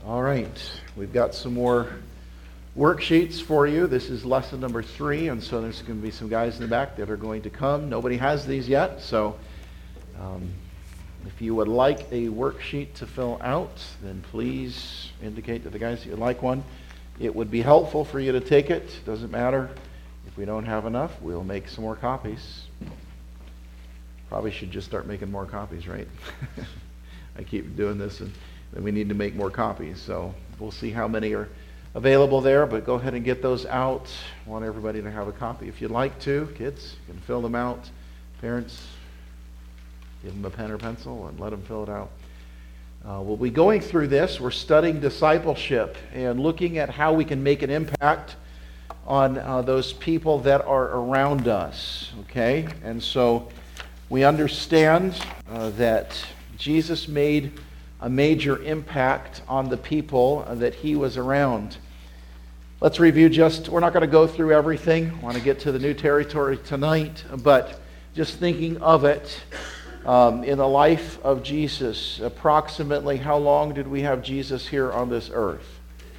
All right, we've got some more worksheets for you. This is lesson number 3, and so there's going to be some guys in the back that are going to come. Nobody has these yet, so if you would like a worksheet to fill out, then please indicate to the guys that you'd like one. It would be helpful for you to take it. Doesn't matter. If we don't have enough, we'll make some more copies. Probably should just start making more copies, right? I keep doing this, and then we need to make more copies. So we'll see how many are available there, but go ahead and get those out. I want everybody to have a copy. If you'd like to, kids, you can fill them out. Parents, give them a pen or pencil and let them fill it out. We'll be going through this. We're studying discipleship and looking at how we can make an impact on those people that are around us, okay? And so we understand that Jesus made a major impact on the people that he was around. Let's review we're not going to go through everything. I want to get to the new territory tonight, but just thinking of it in the life of Jesus, approximately how long did we have Jesus here on this earth?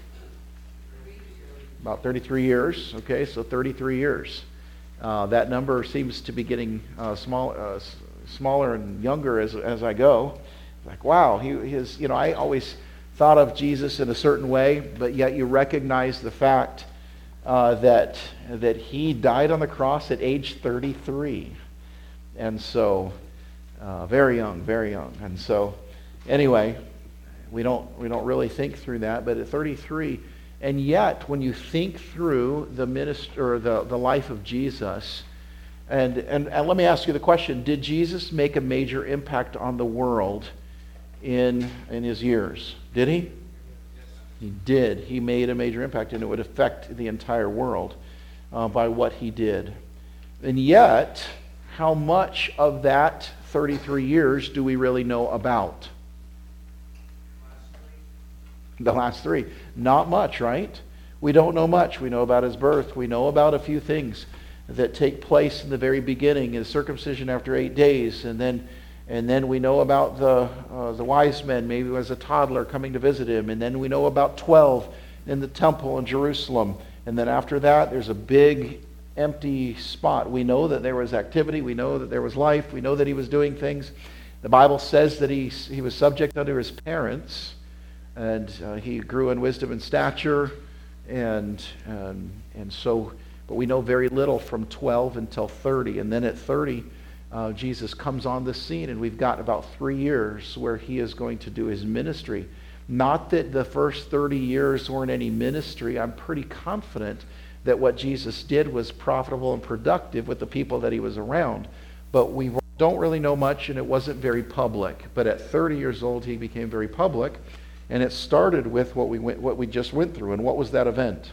About 33 years, okay, so 33 years. That number seems to be getting smaller and younger as I go. Like, wow, I always thought of Jesus in a certain way, but yet you recognize the fact that he died on the cross at age 33. And so, very young. And so, anyway, we don't really think through that, but at 33, and yet when you think through the life of Jesus, and let me ask you the question, did Jesus make a major impact on the world in his years? Did he? Yes. He did. He made a major impact, and it would affect the entire world by what he did. And yet, how much of that 33 years do we really know about? The last three. Not much, right? We don't know much. We know about his birth. We know about a few things that take place in the very beginning, his circumcision after 8 days, and then we know about the wise men, maybe as a toddler coming to visit him, and then we know about 12 in the temple in Jerusalem, and then after that there's a big empty spot. We know that there was activity, we know that there was life, we know that he was doing things. The Bible says that he was subject unto his parents, and he grew in wisdom and stature, and so, but we know very little from 12 until 30, and then at 30, Jesus comes on the scene, and we've got about 3 years where he is going to do his ministry. Not that the first 30 years weren't any ministry. I'm pretty confident that what Jesus did was profitable and productive with the people that he was around. But we don't really know much, and it wasn't very public. But at 30 years old, he became very public, and it started with what we just went through. And what was that event?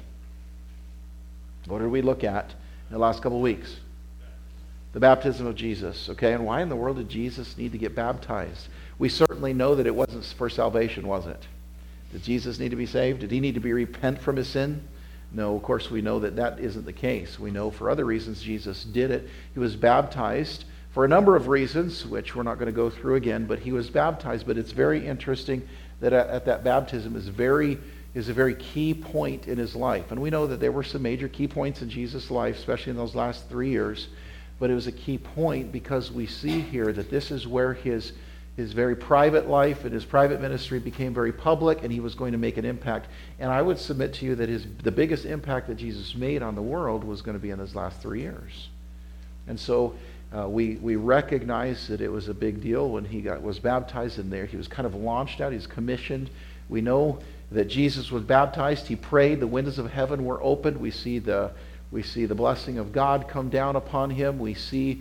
What did we look at in the last couple of weeks? The baptism of Jesus, okay? And why in the world did Jesus need to get baptized? We certainly know that it wasn't for salvation, was it? Did Jesus need to be saved? Did he need to repent from his sin? No, of course we know that isn't the case. We know for other reasons Jesus did it. He was baptized for a number of reasons, which we're not going to go through again, but he was baptized. But it's very interesting that at that baptism is a very key point in his life. And we know that there were some major key points in Jesus' life, especially in those last 3 years. But it was a key point because we see here that this is where his very private life and his private ministry became very public, and he was going to make an impact. And I would submit to you that the biggest impact that Jesus made on the world was going to be in his last 3 years. And so we recognize that it was a big deal when he was baptized in there. He was kind of launched out. He was commissioned. We know that Jesus was baptized. He prayed. The windows of heaven were opened. We see the blessing of God come down upon him. We see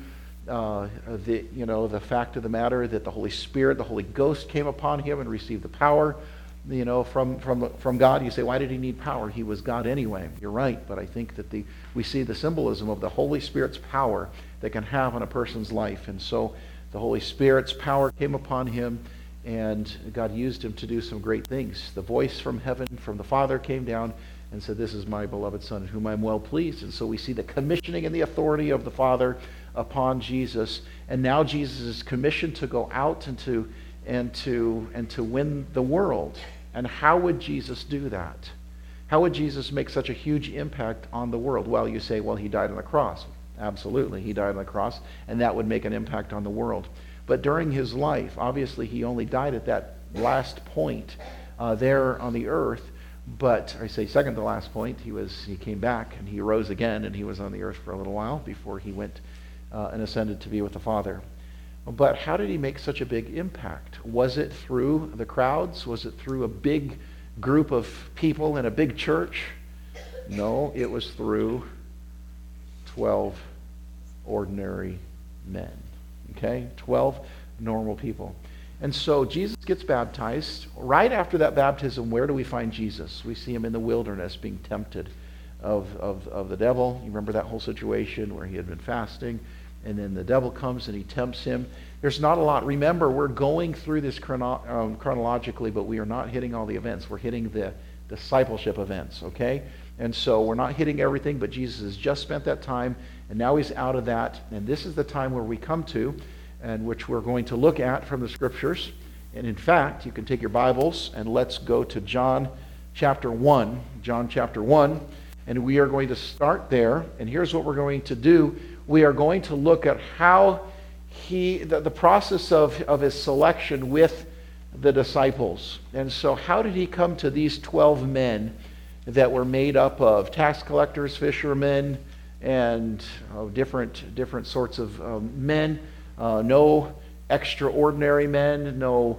the fact of the matter that the Holy Spirit, the Holy Ghost came upon him and received the power, from God. You say, why did he need power? He was God anyway. You're right, but I think that we see the symbolism of the Holy Spirit's power that can have on a person's life. And so the Holy Spirit's power came upon him, and God used him to do some great things. The voice from heaven, from the Father, came down and said, this is my beloved Son in whom I'm well pleased. And so we see the commissioning and the authority of the Father upon Jesus. And now Jesus is commissioned to go out and to win the world. And how would Jesus do that? How would Jesus make such a huge impact on the world? Well, you say, well, he died on the cross. Absolutely, he died on the cross, and that would make an impact on the world. But during his life, obviously, he only died at that last point there on the earth. But I say second to last point, he came back and he rose again, and he was on the earth for a little while before he went and ascended to be with the Father. But how did he make such a big impact? Was it through the crowds? Was it through a big group of people in a big church? No, it was through 12 ordinary men. Okay? 12 normal people. And so Jesus gets baptized. Right after that baptism, where do we find Jesus? We see him in the wilderness being tempted of the devil. You remember that whole situation where he had been fasting, and then the devil comes and he tempts him. There's not a lot. Remember, we're going through this chronologically, but we are not hitting all the events. We're hitting the discipleship events, okay? And so we're not hitting everything, but Jesus has just spent that time, and now he's out of that. And this is the time where we come to, and which we're going to look at from the Scriptures. And in fact, you can take your Bibles, and let's go to John chapter 1. John chapter 1. And we are going to start there. And here's what we're going to do. We are going to look at how the process of his selection with the disciples. And so how did he come to these 12 men that were made up of tax collectors, fishermen, and different sorts of men? No extraordinary men, no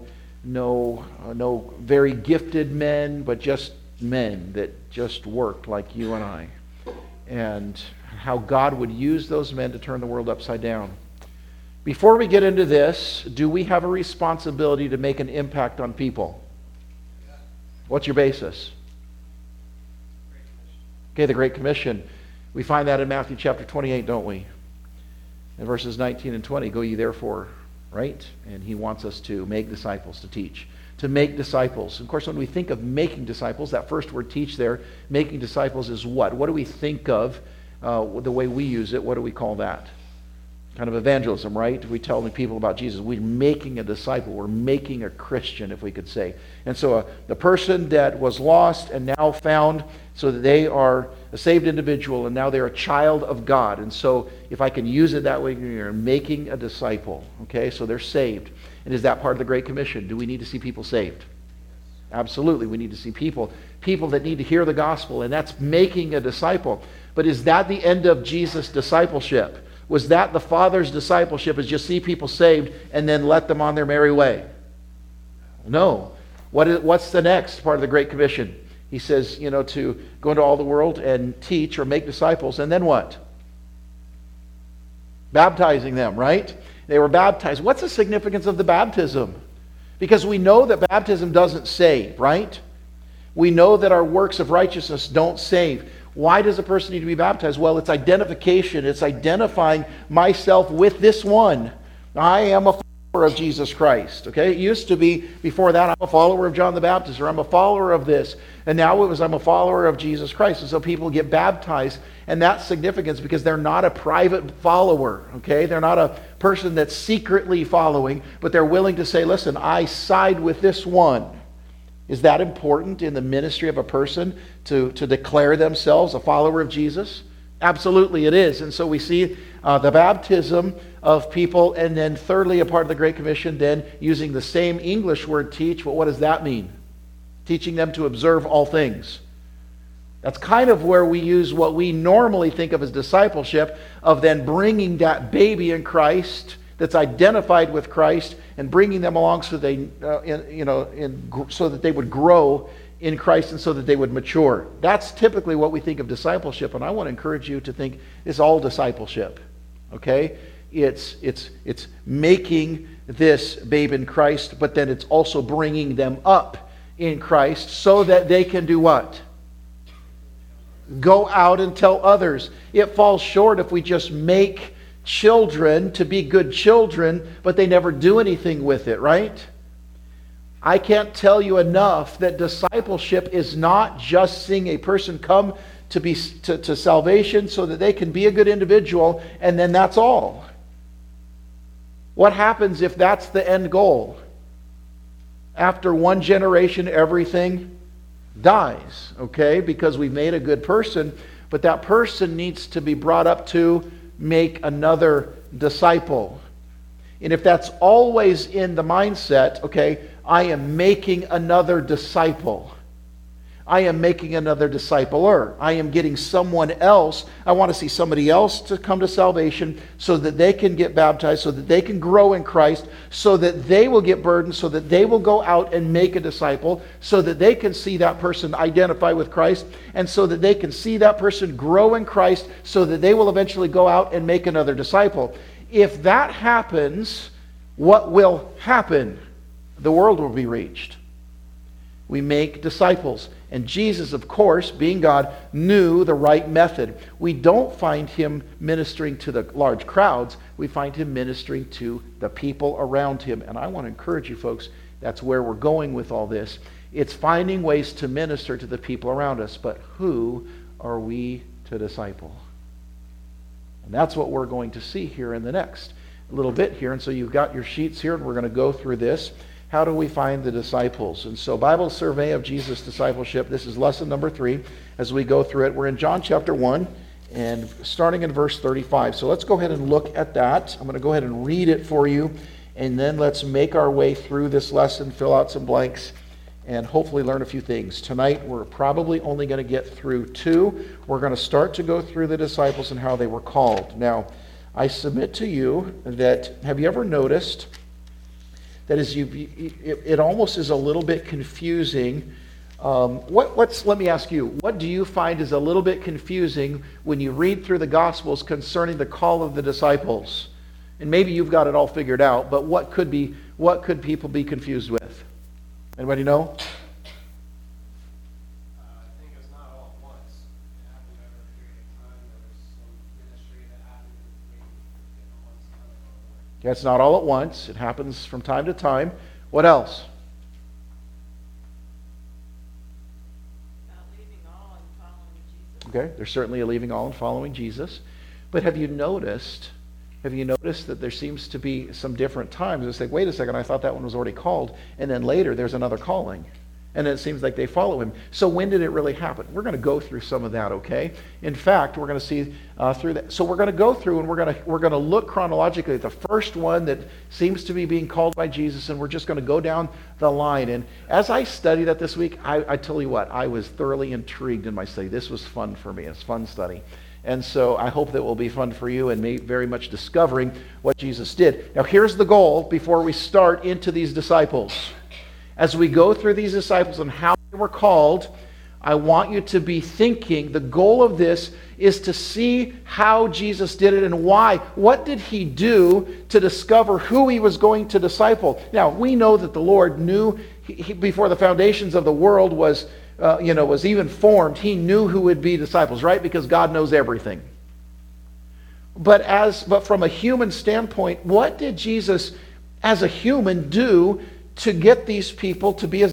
very gifted men, but just men that just worked like you and I. And how God would use those men to turn the world upside down. Before we get into this, do we have a responsibility to make an impact on people? What's your basis? Okay, the Great Commission. We find that in Matthew chapter 28, don't we? In verses 19 and 20, go ye therefore, right? And he wants us to make disciples, to teach. To make disciples. Of course, when we think of making disciples, that first word teach there, making disciples is what? What do we think of the way we use it? What do we call that? Kind of evangelism, right? We tell the people about Jesus. We're making a disciple. We're making a Christian, if we could say. And so the person that was lost and now found, so that they are a saved individual and now they're a child of God. And so if I can use it that way, you're making a disciple. Okay, so they're saved. And is that part of the Great Commission? Do we need to see people saved? Absolutely, we need to see people that need to hear the gospel, and that's making a disciple. But is that the end of Jesus' discipleship? Was that the Father's discipleship, is just see people saved and then let them on their merry way? No. What's the next part of the Great Commission? He says, to go into all the world and teach or make disciples, and then what? Baptizing them, right? They were baptized. What's the significance of the baptism? Because we know that baptism doesn't save, right? We know that our works of righteousness don't save. Why does a person need to be baptized? Well, it's identification. It's identifying myself with this one. I am a follower of Jesus Christ. Okay? It used to be, before that, I'm a follower of John the Baptist, or I'm a follower of this. And now it was, I'm a follower of Jesus Christ. And so people get baptized, and that's significant because they're not a private follower. Okay? They're not a person that's secretly following, but they're willing to say, listen, I side with this one. Is that important in the ministry of a person to declare themselves a follower of Jesus? Absolutely it is. And so we see the baptism of people, and then thirdly, a part of the Great Commission, then using the same English word teach. But what does that mean? Teaching them to observe all things. That's kind of where we use what we normally think of as discipleship, of then bringing that baby in Christ that's identified with Christ and bringing them along so they, so that they would grow in Christ and so that they would mature. That's typically what we think of discipleship, and I want to encourage you to think it's all discipleship. Okay, it's making this babe in Christ, but then it's also bringing them up in Christ so that they can do what? Go out and tell others. It falls short if we just make children to be good children, but they never do anything with it, right? I can't tell you enough that discipleship is not just seeing a person come to salvation so that they can be a good individual and then that's all. What happens if that's the end goal? after one generation, everything dies, okay? Because we've made a good person, but that person needs to be brought up to make another disciple. And if that's always in the mindset, okay, I am making another disciple. I am making another discipler. I am getting someone else. I want to see somebody else to come to salvation so that they can get baptized, so that they can grow in Christ, so that they will get burdened, so that they will go out and make a disciple, so that they can see that person identify with Christ, and so that they can see that person grow in Christ, so that they will eventually go out and make another disciple. If that happens, what will happen? The world will be reached. We make disciples. And Jesus, of course, being God, knew the right method. We don't find him ministering to the large crowds. We find him ministering to the people around him. And I want to encourage you folks, that's where we're going with all this. It's finding ways to minister to the people around us. But who are we to disciple? And that's what we're going to see here in the next little bit here. And so you've got your sheets here, and we're going to go through this. How do we find the disciples? And so Bible survey of Jesus' discipleship. This is lesson number 3 as we go through it. We're in John chapter 1 and starting in verse 35. So let's go ahead and look at that. I'm going to go ahead and read it for you, and then let's make our way through this lesson, fill out some blanks, and hopefully learn a few things. Tonight we're probably only going to get through 2. We're going to start to go through the disciples and how they were called. Now, I submit to you that, have you ever noticed that it almost is a little bit confusing? Let me ask you, what do you find is a little bit confusing when you read through the Gospels concerning the call of the disciples? And maybe you've got it all figured out, but what could people be confused with? Anybody know? I think it's not all at once. It happened over a period of time. There was some ministry that happened between different ones. Okay, it's not all at once. It happens from time to time. What else? About leaving all and following Jesus. Okay, there's certainly a leaving all and following Jesus. But have you noticed that there seems to be some different times? It's like, wait a second, I thought that one was already called. And then later there's another calling. And then it seems like they follow him. So when did it really happen? We're going to go through some of that, okay? In fact, we're going to see through that. So we're going to go through and we're going to look chronologically at the first one that seems to be being called by Jesus, and we're just going to go down the line. And as I studied that this week, I tell you what, I was thoroughly intrigued in my study. This was fun for me. It's a fun study. And so I hope that will be fun for you and me very much discovering what Jesus did. Now here's the goal before we start into these disciples. As we go through these disciples and how they were called, I want you to be thinking, the goal of this is to see how Jesus did it and why. What did he do to discover who he was going to disciple? Now, we know that the Lord knew before the foundations of the world was even formed, he knew who would be disciples, right? Because God knows everything. But from a human standpoint, what did Jesus as a human do to get these people to be his?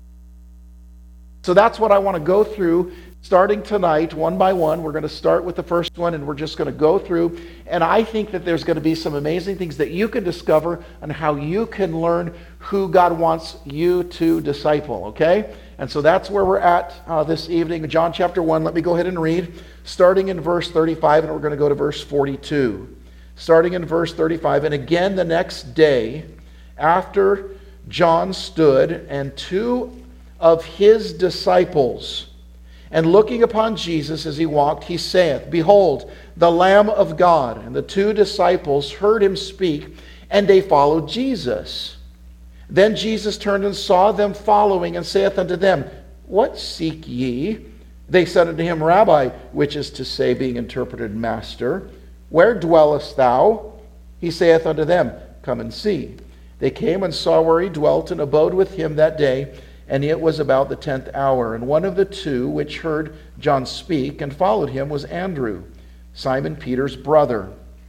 So that's what I want to go through starting tonight, one by one. We're going to start with the first one, and we're just going to go through. And I think that there's going to be some amazing things that you can discover on how you can learn who God wants you to disciple, okay? And so that's where we're at this evening. John chapter 1, let me go ahead and read, starting in verse 35, and we're going to go to verse 42. Starting in verse 35, and again the next day, after John stood, and 2 of his disciples, and looking upon Jesus as he walked, he saith, Behold, the Lamb of God. And the 2 disciples heard him speak, and they followed Jesus. Then Jesus turned and saw them following, and saith unto them, What seek ye? They said unto him, Rabbi, which is to say, being interpreted, Master, where dwellest thou? He saith unto them, Come and see. They came and saw where he dwelt, and abode with him that day, and it was about the 10th hour. And one of the 2 which heard John speak and followed him was Andrew, Simon Peter's brother.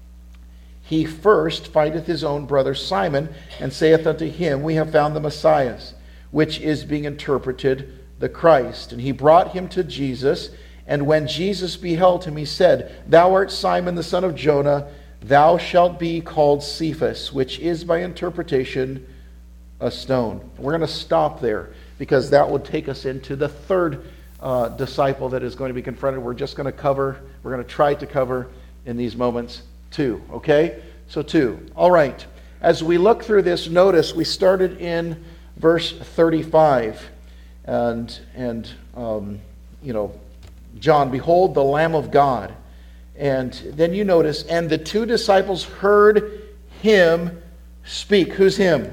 He first findeth his own brother Simon, and saith unto him, We have found the Messiah, which is being interpreted, the Christ. And he brought him to Jesus, and when Jesus beheld him, he said, Thou art Simon the son of Jonah, thou shalt be called Cephas, which is by interpretation, a stone. We're going to stop there because that would take us into the third disciple that is going to be confronted. We're going to try to cover in these moments 2. Okay? So 2. All right. As we look through this, notice we started in verse 35. And John, behold the Lamb of God. And then you notice, and the 2 disciples heard him speak. Who's him?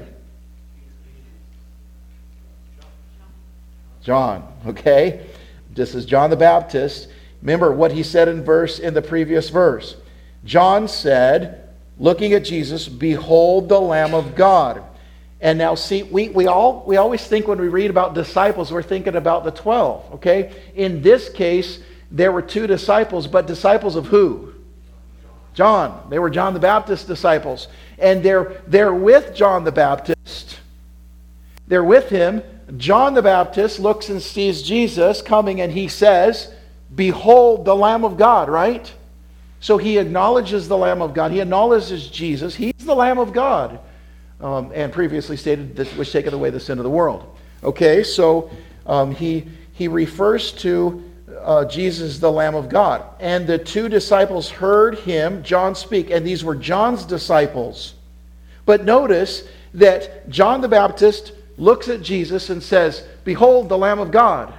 John, okay? This is John the Baptist. Remember what he said in the previous verse. John said, looking at Jesus, behold the Lamb of God. And now see, we always think when we read about disciples, we're thinking about the 12, okay? In this case, there were 2 disciples, but disciples of who? John. They were John the Baptist disciples. And they're with John the Baptist. They're with him. John the Baptist looks and sees Jesus coming, and he says, behold the Lamb of God, right? So he acknowledges the Lamb of God. He acknowledges Jesus. He's the Lamb of God. And previously stated that which taketh away the sin of the world. Okay, so he refers to Jesus, the Lamb of God. And the 2 disciples heard him, John, speak. And these were John's disciples. But notice that John the Baptist looks at Jesus and says, behold the Lamb of God.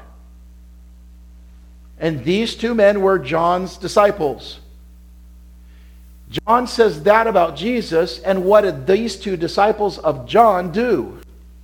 And these 2 men were John's disciples. John says that about Jesus, and what did these 2 disciples of John do?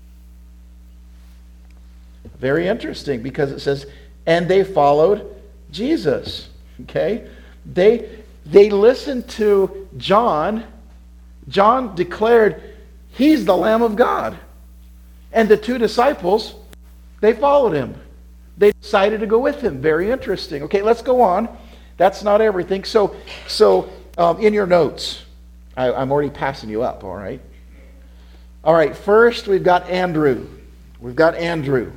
Very interesting, because it says, and they followed Jesus. Okay? They listened to John. John declared, he's the Lamb of God. And the 2 disciples, they followed him. They decided to go with him. Very interesting. Okay, let's go on. That's not everything. So in your notes, I'm already passing you up, all right? All right, first we've got Andrew. We've got Andrew.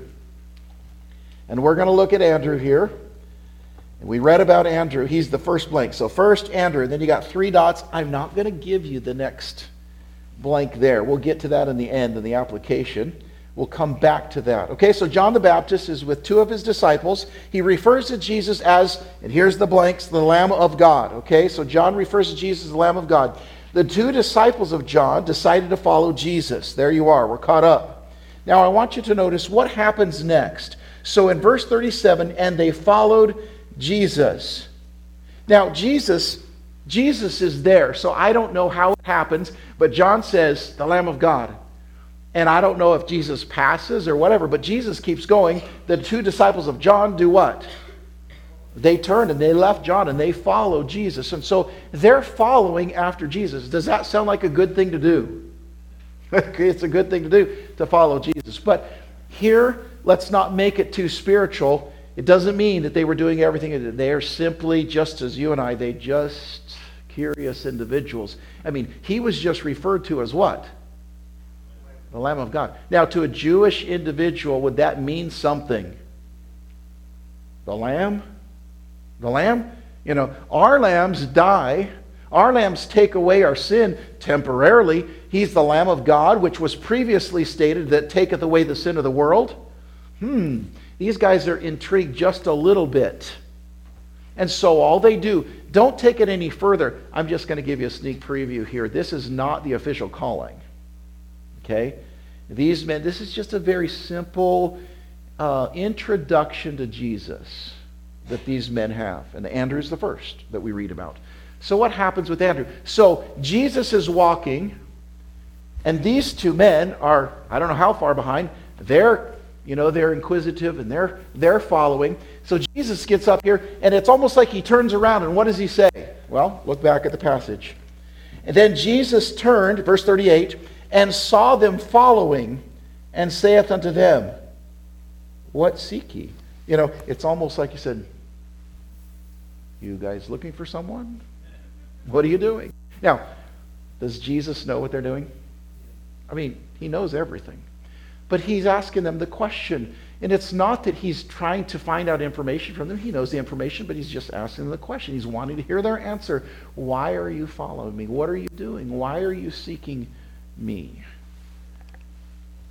And we're going to look at Andrew here. And we read about Andrew. He's the first blank. So first Andrew, then you got 3 dots. I'm not going to give you the next blank there. We'll get to that in the end in the application. We'll come back to that. Okay, so John the Baptist is with 2 of his disciples. He refers to Jesus as, and here's the blanks, the Lamb of God. Okay, so John refers to Jesus as the Lamb of God. The 2 disciples of John decided to follow Jesus. There you are. We're caught up. Now I want you to notice what happens next. So in verse 37, and they followed Jesus. Now Jesus is there. So I don't know how it happens, but John says, the Lamb of God. And I don't know if Jesus passes or whatever, but Jesus keeps going. The 2 disciples of John do what? They turned and they left John and they followed Jesus. And so they're following after Jesus. Does that sound like a good thing to do? It's a good thing to do, to follow Jesus. But here, let's not make it too spiritual. It doesn't mean that they were doing everything. They are simply, just as you and I, they just curious individuals. I mean, he was just referred to as what? The Lamb of God. Now, to a Jewish individual, would that mean something? The Lamb? The Lamb? You know, our lambs die. Our lambs take away our sin temporarily. He's the Lamb of God, which was previously stated that taketh away the sin of the world. These guys are intrigued just a little bit. And so all they do, don't take it any further. I'm just going to give you a sneak preview here. This is not the official calling. Okay? These men, this is just a very simple introduction to Jesus that these men have. And Andrew's the first that we read about. So what happens with Andrew? So Jesus is walking, and these 2 men are, I don't know how far behind, they're inquisitive and they're following. So Jesus gets up here, and it's almost like he turns around, and what does he say? Well, look back at the passage. And then Jesus turned, verse 38, and saw them following, and saith unto them, what seek ye? It's almost like he said, you guys looking for someone? What are you doing? Now, does Jesus know what they're doing? I mean, he knows everything. But he's asking them the question. And it's not that he's trying to find out information from them. He knows the information, but he's just asking them the question. He's wanting to hear their answer. Why are you following me? What are you doing? Why are you seeking me?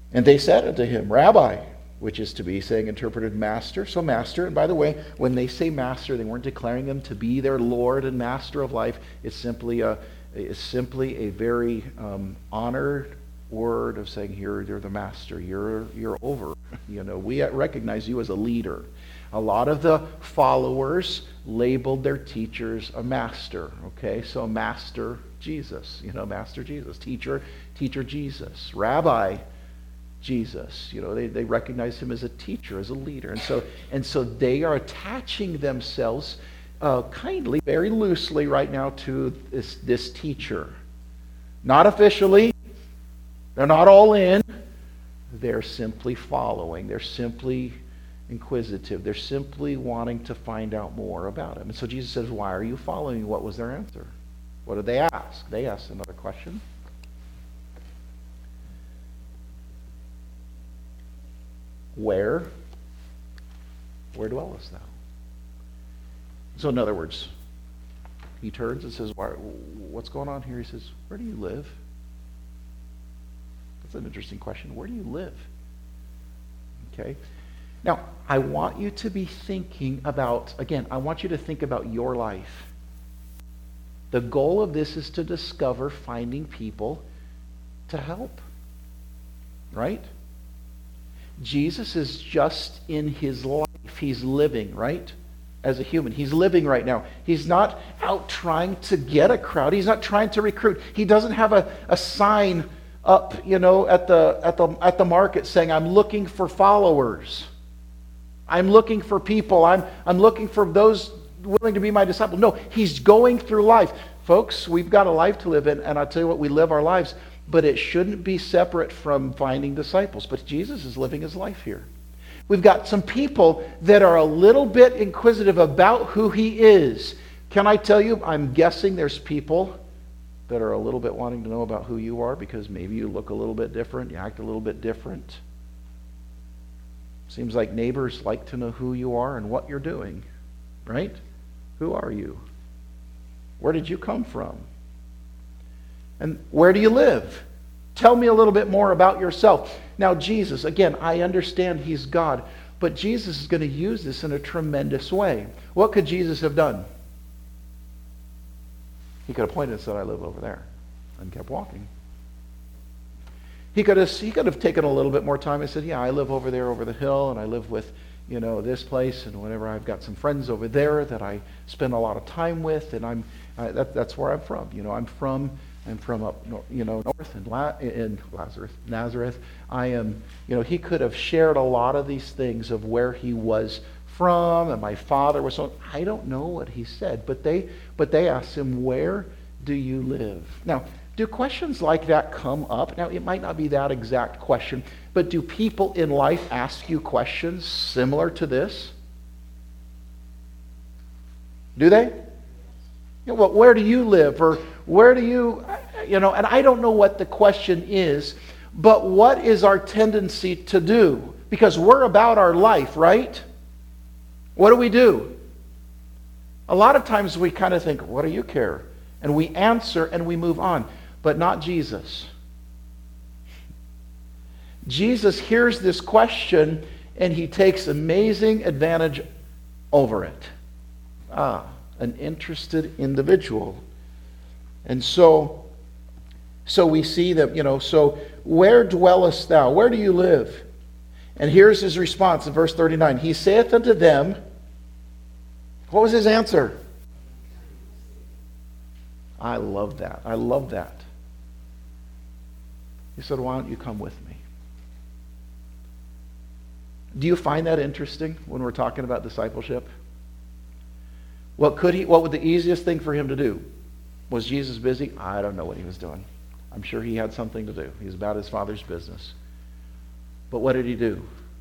And they said unto him, Rabbi, which is to be, saying, interpreted, master. So master, and by the way, when they say master, they weren't declaring him to be their Lord and master of life. It's simply a very honored word of saying, here, you're the master, you're over. We recognize you as a leader. A lot of the followers labeled their teachers a master. Okay, so master Jesus, master Jesus, teacher Jesus, rabbi Jesus. They recognize him as a teacher, as a leader. And so they are attaching themselves kindly, very loosely right now to this teacher. Not officially. They're not all in. They're simply following. They're simply inquisitive. They're simply wanting to find out more about him. And so Jesus says, why are you following me? What was their answer? What did they ask? They asked another question. Where dwellest thou? So in other words, he turns and says, what's going on here? He says, where do you live? That's an interesting question. Where do you live? Okay. Now, I want you to be thinking about, again, I want you to think about your life. The goal of this is to discover finding people to help. Right? Jesus is just in his life. He's living, right? As a human. He's living right now. He's not out trying to get a crowd. He's not trying to recruit. He doesn't have a sign up, at the market saying, I'm looking for followers. I'm looking for people. I'm looking for those willing to be my disciples. No, he's going through life. Folks, we've got a life to live in, and I'll tell you what, we live our lives, but it shouldn't be separate from finding disciples. But Jesus is living his life here. We've got some people that are a little bit inquisitive about who he is. Can I tell you, I'm guessing there's people that are a little bit wanting to know about who you are because maybe you look a little bit different, you act a little bit different. Seems like neighbors like to know who you are and what you're doing, right? Who are you? Where did you come from? And where do you live? Tell me a little bit more about yourself. Now, Jesus, again, I understand he's God, but Jesus is going to use this in a tremendous way. What could Jesus have done? He could have pointed and said, I live over there, and kept walking. He could have taken a little bit more time and said, yeah, I live over there over the hill, and I live with, this place, and whenever I've got some friends over there that I spend a lot of time with, and that's where I'm from. I'm from up north in Nazareth. I am, he could have shared a lot of these things of where he was from, and my father was so. I don't know what he said, but they asked him, where do you live? Now, do questions like that come up? Now, it might not be that exact question, but do people in life ask you questions similar to this? Do they? Well, where do you live? Or where do you, and I don't know what the question is, but what is our tendency to do? Because we're about our life, right? What do? A lot of times we kind of think, what do you care? And we answer and we move on, but not Jesus. Jesus hears this question and he takes amazing advantage over it. An interested individual. And so we see that, so where dwellest thou? Where do you live? And here's his response in verse 39. He saith unto them, what was his answer? I love that. I love that. He said, why don't you come with me? Do you find that interesting when we're talking about discipleship? What would the easiest thing for him to do? Was Jesus busy? I don't know what he was doing. I'm sure he had something to do. He was about his Father's business. But what did he do?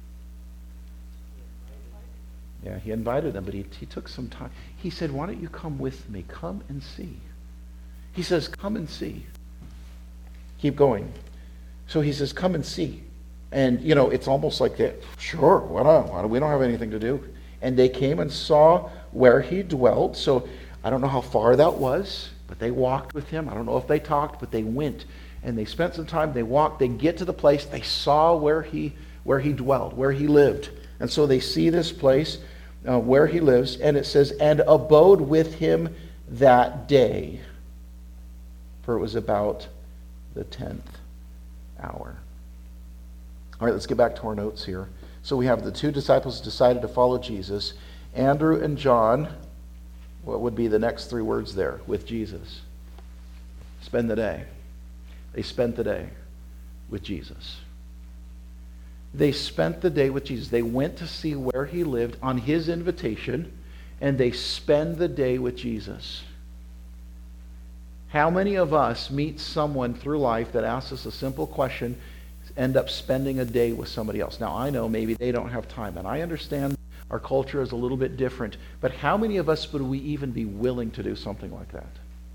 Yeah, he invited them, but he took some time. He said, why don't you come with me? Come and see. He says, come and see. Keep going. So he says, come and see. And, it's almost like that. Sure, why not? We don't have anything to do. And they came and saw where he dwelt. So I don't know how far that was, but they walked with him. I don't know if they talked, but they went and they spent some time, they walked, they get to the place, they saw where he dwelled, where he lived. And so they see this place where he lives, and it says, and abode with him that day. For it was about the 10th hour. All right, let's get back to our notes here. So we have the two disciples decided to follow Jesus. Andrew and John, what would be the next three words there? With Jesus. Spend the day. They spent the day with Jesus. They spent the day with Jesus. They went to see where he lived on his invitation, and they spend the day with Jesus. How many of us meet someone through life that asks us a simple question, end up spending a day with somebody else? Now, I know maybe they don't have time, and I understand our culture is a little bit different, but how many of us would we even be willing to do something like that?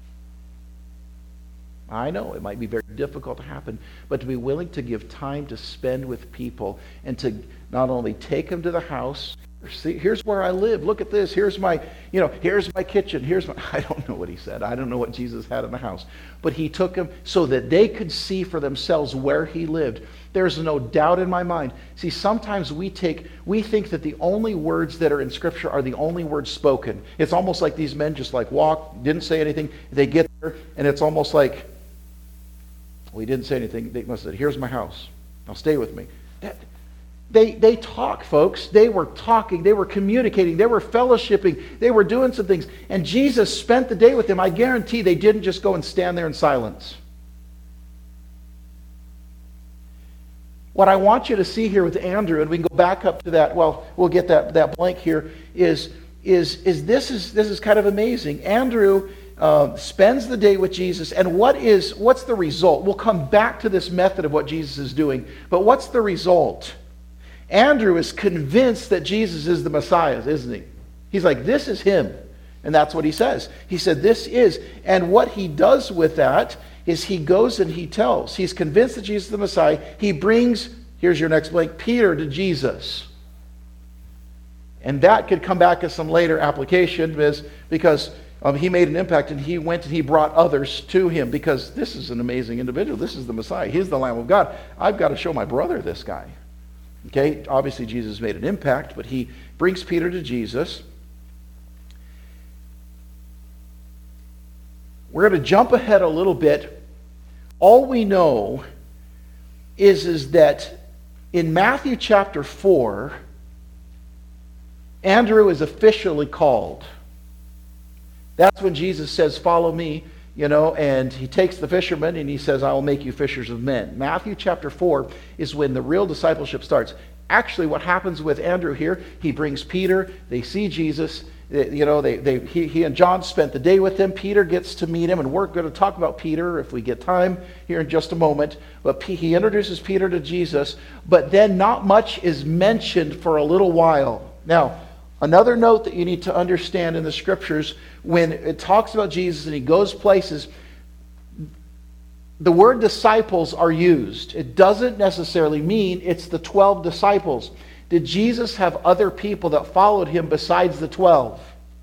I know it might be very difficult to happen, but to be willing to give time to spend with people and to not only take them to the house, see, here's where I live, look at this, here's my kitchen, I don't know what he said, I don't know what Jesus had in the house, but he took them so that they could see for themselves where he lived. There's no doubt in my mind. See, sometimes we think that the only words that are in Scripture are the only words spoken. It's almost like these men just like walked, didn't say anything, they get there, and it's almost like, well, he didn't say anything. They must have said, here's my house. Now stay with me. They talk, folks. They were talking. They were communicating. They were fellowshipping. They were doing some things. And Jesus spent the day with them. I guarantee they didn't just go and stand there in silence. What I want you to see here with Andrew, and we can go back up to that, well, we'll get that blank here, is this is kind of amazing. Andrew spends the day with Jesus, and what's the result? We'll come back to this method of what Jesus is doing, but what's the result? Andrew is convinced that Jesus is the Messiah, isn't he? He's like, this is him, and that's what he says. He said, this is, and what he does with that is he goes and he tells. He's convinced that Jesus is the Messiah. He brings, here's your next blank, Peter to Jesus. And that could come back as some later application because he made an impact, and he went and he brought others to him, because this is an amazing individual. This is the Messiah. He's the Lamb of God. I've got to show my brother this guy. Okay, obviously Jesus made an impact, but he brings Peter to Jesus. We're going to jump ahead a little bit. All we know is that in Matthew chapter 4, Andrew is officially called. That's when Jesus says, follow me, and he takes the fishermen and he says, I will make you fishers of men. Matthew chapter 4 is when the real discipleship starts. Actually, what happens with Andrew here, he brings Peter, they see Jesus, he and John spent the day with him. Peter gets to meet him, and we're going to talk about Peter if we get time here in just a moment. But he introduces Peter to Jesus, but then not much is mentioned for a little while. Now, another note that you need to understand in the Scriptures, when it talks about Jesus and he goes places, the word disciples are used. It doesn't necessarily mean it's the 12 disciples. Did Jesus have other people that followed him besides the 12?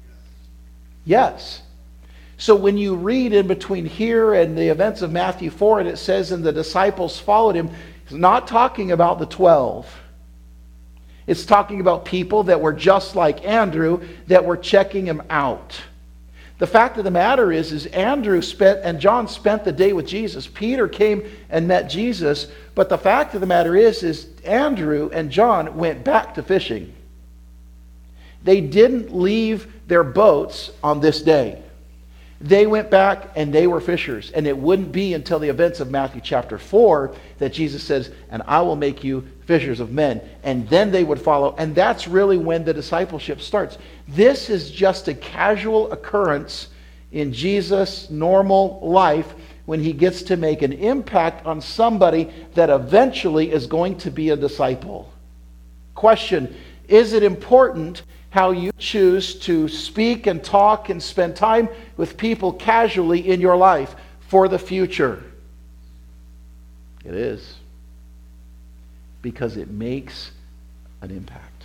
Yes. So when you read in between here and the events of Matthew 4, and it says, and the disciples followed him, it's not talking about the 12. It's talking about people that were just like Andrew, that were checking him out. The fact of the matter is Andrew and John spent the day with Jesus. Peter came and met Jesus. But the fact of the matter is Andrew and John went back to fishing. They didn't leave their boats on this day. They went back and they were fishers. And it wouldn't be until the events of Matthew chapter 4 that Jesus says, and I will make you fishers of men. And then they would follow. And that's really when the discipleship starts. This is just a casual occurrence in Jesus' normal life when he gets to make an impact on somebody that eventually is going to be a disciple. Question, is it important how you choose to speak and talk and spend time with people casually in your life for the future? It is. Because it makes an impact.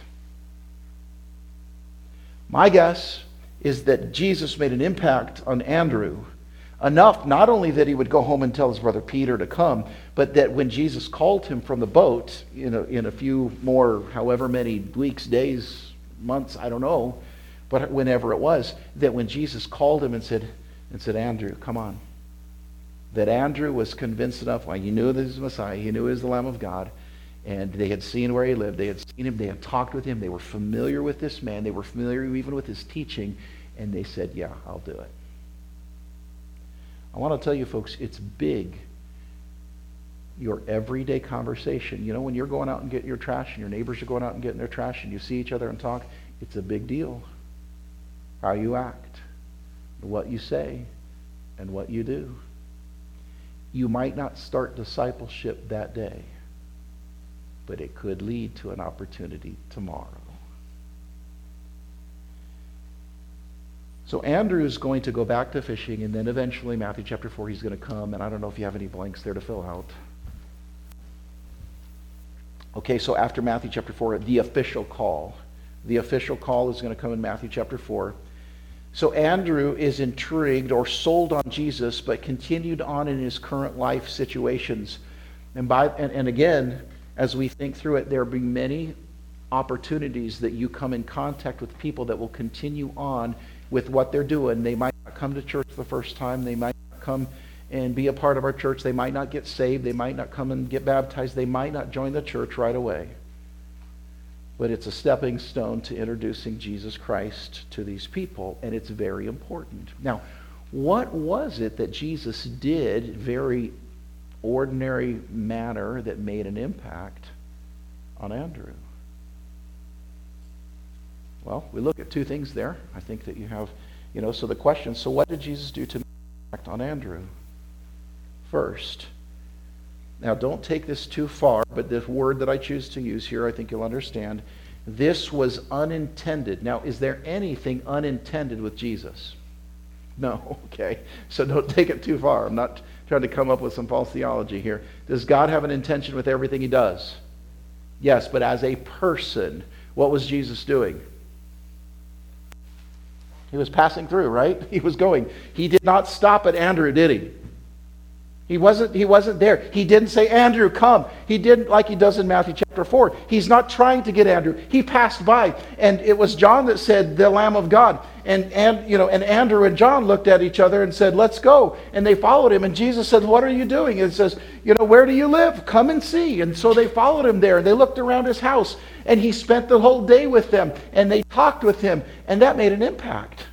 My guess is that Jesus made an impact on Andrew Enough, not only that he would go home and tell his brother Peter to come, but that when Jesus called him from the boat, in a few more, however many weeks, days, months, I don't know, but whenever it was, that when Jesus called him and said, Andrew, come on. That Andrew was convinced enough, he knew this was Messiah, he knew he was the Lamb of God, and they had seen where he lived, they had seen him, they had talked with him, they were familiar with this man, they were familiar even with his teaching, and they said, yeah, I'll do it. I want to tell you folks, it's big. Your everyday conversation. When you're going out and getting your trash and your neighbors are going out and getting their trash and you see each other and talk, it's a big deal. How you act, what you say, and what you do. You might not start discipleship that day, but it could lead to an opportunity tomorrow. So Andrew is going to go back to fishing, and then eventually, Matthew chapter 4, he's going to come, and I don't know if you have any blanks there to fill out. Okay, so after Matthew chapter 4, the official call. The official call is going to come in Matthew chapter 4. So Andrew is intrigued or sold on Jesus, but continued on in his current life situations. And again, as we think through it, there will be many opportunities that you come in contact with people that will continue on with what they're doing. They might not come to church the first time. They might not come and be a part of our church. They might not get saved. They might not come and get baptized. They might not join the church right away. But it's a stepping stone to introducing Jesus Christ to these people, and it's very important. Now, what was it that Jesus did, very ordinary manner, that made an impact on Andrew? Well, we look at two things there. I think that you have, so the question, so what did Jesus do to make an impact on Andrew? First, now don't take this too far, but the word that I choose to use here, I think you'll understand, this was unintended. Now, is there anything unintended with Jesus? No, okay. So don't take it too far. I'm not trying to come up with some false theology here. Does God have an intention with everything he does? Yes, but as a person, what was Jesus doing? He was passing through, right? He was going. He did not stop at Andrew, did he? He wasn't there. He didn't say, Andrew, come. He didn't like he does in Matthew chapter 4. He's not trying to get Andrew. He passed by. And it was John that said, the Lamb of God. And Andrew and John looked at each other and said, let's go. And they followed him. And Jesus said, what are you doing? And it says, where do you live? Come and see. And so they followed him there. They looked around his house. And he spent the whole day with them. And they talked with him. And that made an impact.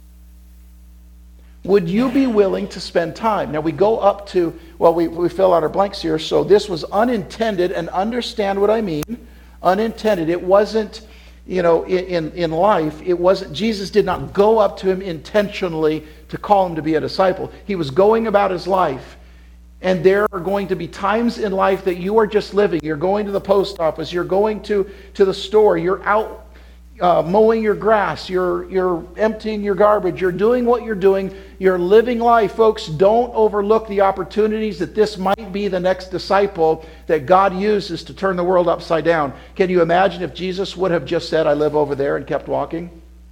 Would you be willing to spend time? Now we go up to, we fill out our blanks here. So this was unintended, and understand what I mean. Unintended. It wasn't, in life, it wasn't, Jesus did not go up to him intentionally to call him to be a disciple. He was going about his life. And there are going to be times in life that you are just living. You're going to the post office. You're going to the store. You're out mowing your grass, you're emptying your garbage, you're doing what you're doing, you're living life. Folks, don't overlook the opportunities that this might be the next disciple that God uses to turn the world upside down. Can you imagine if Jesus would have just said, I live over there, and kept walking?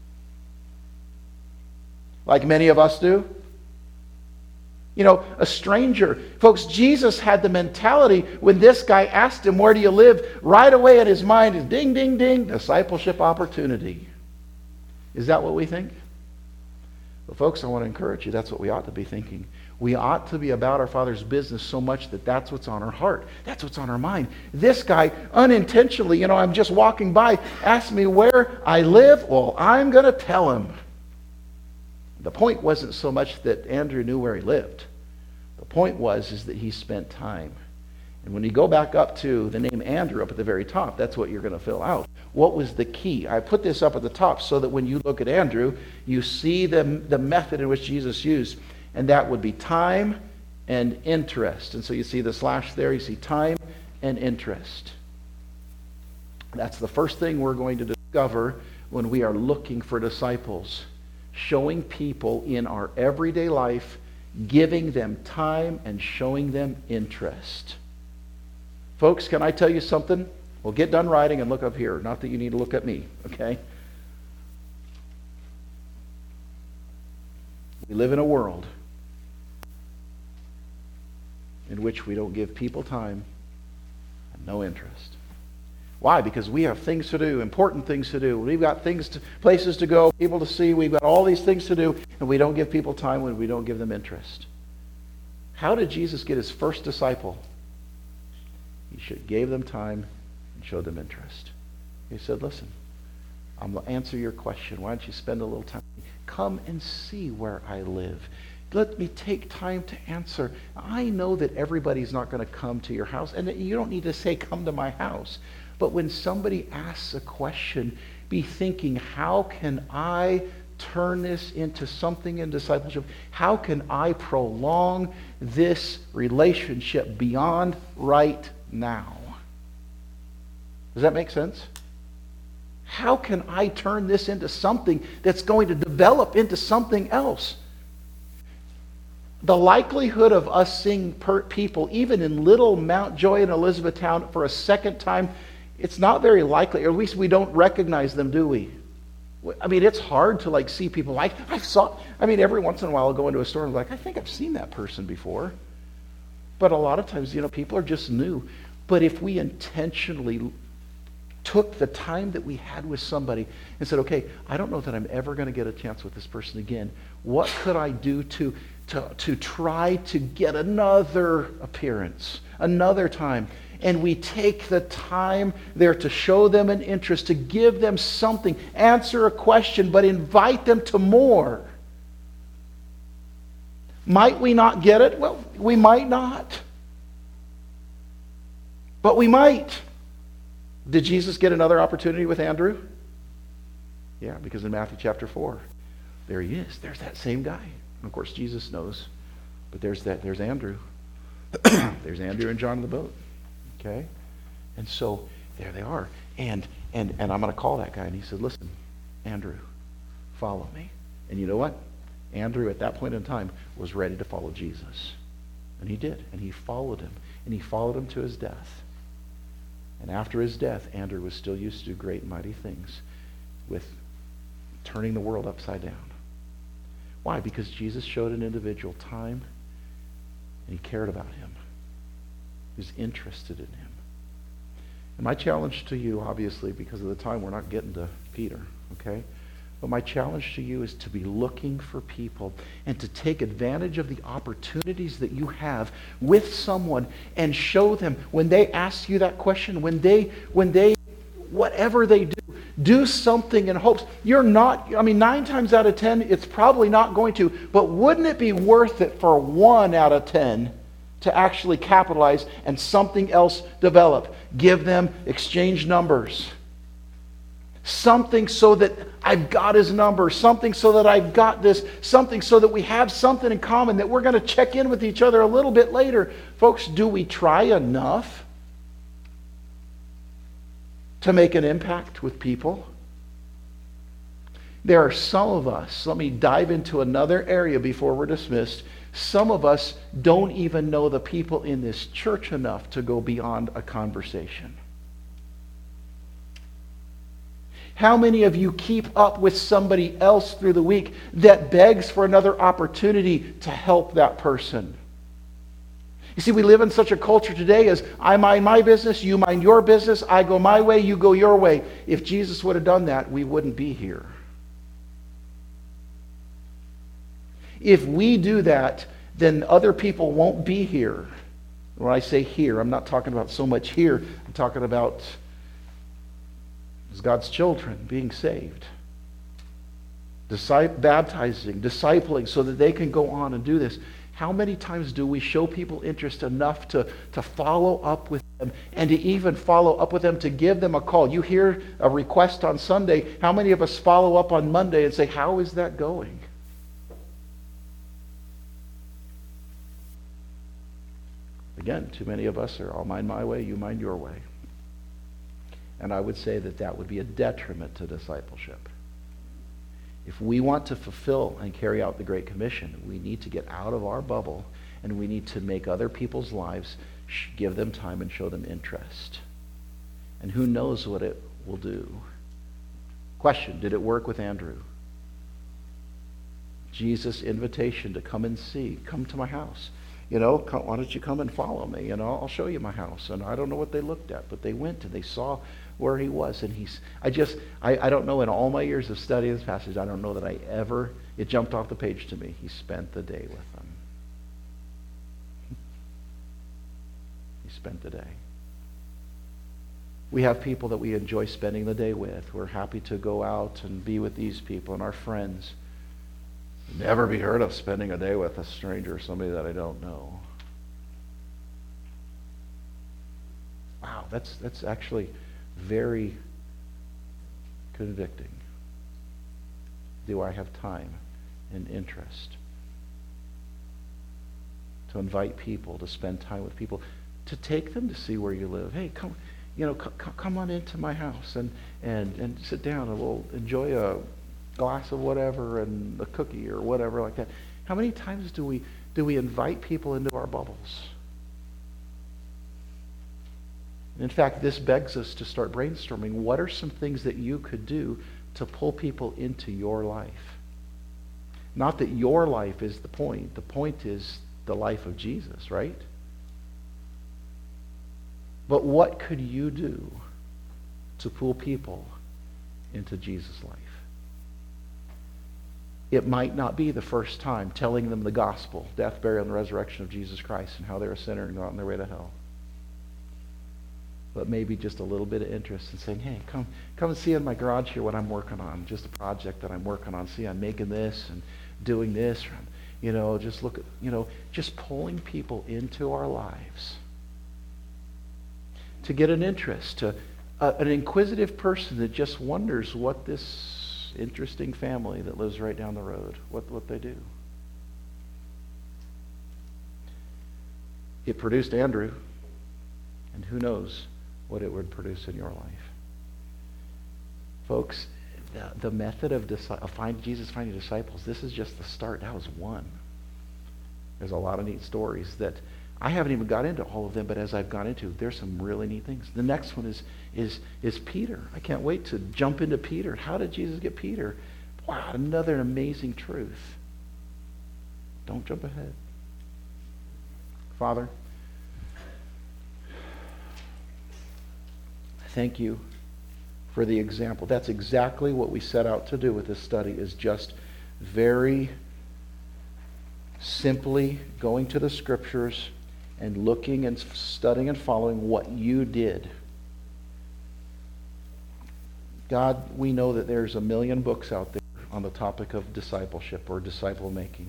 Like many of us do? A stranger. Folks, Jesus had the mentality when this guy asked him, where do you live? Right away in his mind is ding, ding, ding, discipleship opportunity. Is that what we think? Well, folks, I want to encourage you, that's what we ought to be thinking. We ought to be about our Father's business so much that that's what's on our heart. That's what's on our mind. This guy, unintentionally, I'm just walking by, asked me where I live. Well, I'm going to tell him. The point wasn't so much that Andrew knew where he lived. The point is that he spent time. And when you go back up to the name Andrew up at the very top, that's what you're going to fill out. What was the key? I put this up at the top so that when you look at Andrew, you see the method in which Jesus used. And that would be time and interest. And so you see the slash there, you see time and interest. That's the first thing we're going to discover when we are looking for disciples. Showing people in our everyday life, giving them time and showing them interest. Folks, can I tell you something? Well, get done writing and look up here. Not that you need to look at me, okay? We live in a world in which we don't give people time and no interest. Why? Because we have things to do, important things to do. We've got places to go, people to see. We've got all these things to do, and we don't give people time when we don't give them interest. How did Jesus get his first disciple? He gave them time and showed them interest. He said, listen, I'm going to answer your question. Why don't you spend a little time? Come and see where I live. Let me take time to answer. I know that everybody's not going to come to your house, and you don't need to say, come to my house. But when somebody asks a question, be thinking, how can I turn this into something in discipleship? How can I prolong this relationship beyond right now? Does that make sense? How can I turn this into something that's going to develop into something else? The likelihood of us seeing people, even in little Mount Joy in Elizabethtown, for a second time, it's not very likely, or at least we don't recognize them, do we? I mean, it's hard to see people. Every once in a while I'll go into a store and I'm like, I think I've seen that person before. But a lot of times, people are just new. But if we intentionally took the time that we had with somebody and said, okay, I don't know that I'm ever going to get a chance with this person again. What could I do to try to get another appearance, another time? And we take the time there to show them an interest, to give them something, answer a question, but invite them to more. Might we not get it? Well, we might not. But we might. Did Jesus get another opportunity with Andrew? Yeah, because in Matthew chapter 4, there he is. There's that same guy. And of course, Jesus knows. But there's Andrew. There's Andrew and John in the boat. Okay? And so there they are. And I'm going to call that guy. And he said, listen, Andrew, follow me. And you know what? Andrew, at that point in time, was ready to follow Jesus. And he did. And he followed him. And he followed him to his death. And after his death, Andrew was still used to do great and mighty things with turning the world upside down. Why? Because Jesus showed an individual time, and he cared about him. He was interested in him. And my challenge to you, obviously, because of the time, we're not getting to Peter, okay? But my challenge to you is to be looking for people and to take advantage of the opportunities that you have with someone and show them when they ask you that question, when they whatever they do something in hopes. You're not, 9 times out of 10, it's probably not going to, but wouldn't it be worth it for 1 out of 10 to actually capitalize and something else develop? Give them exchange numbers. Something so that I've got his number. Something so that I've got this. Something so that we have something in common that we're going to check in with each other a little bit later. Folks, do we try enough to make an impact with people? There are some of us, let me dive into another area before we're dismissed. Some of us don't even know the people in this church enough to go beyond a conversation. How many of you keep up with somebody else through the week that begs for another opportunity to help that person? You see, we live in such a culture today as I mind my business, you mind your business, I go my way, you go your way. If Jesus would have done that, we wouldn't be here. If we do that, then other people won't be here. When I say here, I'm not talking about so much here. I'm talking about as God's children being saved. Baptizing, discipling, so that they can go on and do this. How many times do we show people interest enough to follow up with them and to even follow up with them to give them a call? You hear a request on Sunday. How many of us follow up on Monday and say, how is that going? Again, too many of us are, I'll mind my way, you mind your way. And I would say that that would be a detriment to discipleship. If we want to fulfill and carry out the Great Commission, we need to get out of our bubble and we need to make other people's lives, give them time and show them interest. And who knows what it will do. Question, did it work with Andrew? Jesus' invitation to come and see, come to my house. why don't you come and follow me? I'll show you my house. And I don't know what they looked at, but they went and they saw where he was. And I don't know, in all my years of studying this passage, I don't know that it jumped off the page to me. He spent the day with them. He spent the day. We have people that we enjoy spending the day with. We're happy to go out and be with these people and our friends. Never be heard of spending a day with a stranger, somebody that I don't know. Wow, that's actually very convicting. Do I have time and interest to invite people, to spend time with people, to take them to see where you live? Hey, come on into my house and sit down and we'll enjoy a glass of whatever and a cookie or whatever like that. How many times do we invite people into our bubbles? In fact, this begs us to start brainstorming. What are some things that you could do to pull people into your life? Not that your life is the point. The point is the life of Jesus, right? But what could you do to pull people into Jesus' life? It might not be the first time telling them the gospel, death, burial, and resurrection of Jesus Christ, and how they're a sinner and go on their way to hell. But maybe just a little bit of interest in saying, hey, come and see in my garage here what I'm working on, just a project that I'm working on. See, I'm making this and doing this. Just look at, just pulling people into our lives to get an interest, to an inquisitive person that just wonders what this interesting family that lives right down the road, what they do. It produced Andrew, and who knows what it would produce in your life. Folks, the method of Jesus finding disciples, this is just the start. That was one. There's a lot of neat stories that I haven't even got into all of them, but as I've gone into, there's some really neat things. The next one is Peter. I can't wait to jump into Peter. How did Jesus get Peter? Wow, another amazing truth. Don't jump ahead. Father, thank you for the example. That's exactly what we set out to do with this study, is just very simply going to the scriptures and looking and studying and following what you did. God, we know that there's a million books out there on the topic of discipleship or disciple making.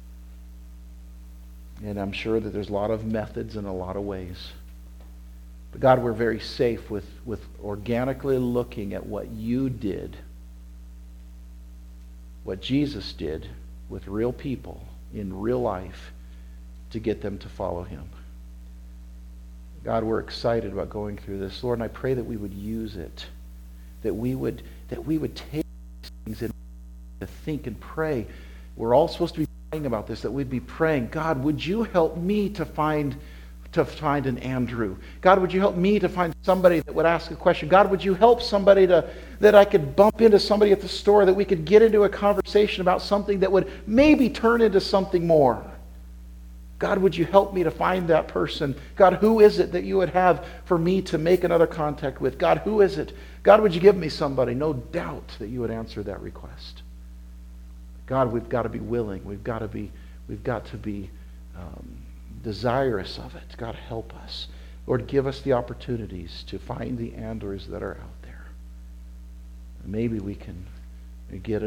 And I'm sure that there's a lot of methods and a lot of ways. But God, we're very safe with organically looking at what you did, what Jesus did with real people in real life to get them to follow him. God, we're excited about going through this. Lord, and I pray that we would use it, that we would take these things and to think and pray. We're all supposed to be praying about this, that we'd be praying, God, would you help me to find an Andrew? God, would you help me to find somebody that would ask a question? God, would you help somebody that I could bump into somebody at the store, that we could get into a conversation about something that would maybe turn into something more? God, would you help me to find that person? God, who is it that you would have for me to make another contact with? God, who is it? God, would you give me somebody? No doubt that you would answer that request. God, we've got to be willing. We've got to be desirous of it. God, help us. Lord, give us the opportunities to find the Andrews that are out there. Maybe we can get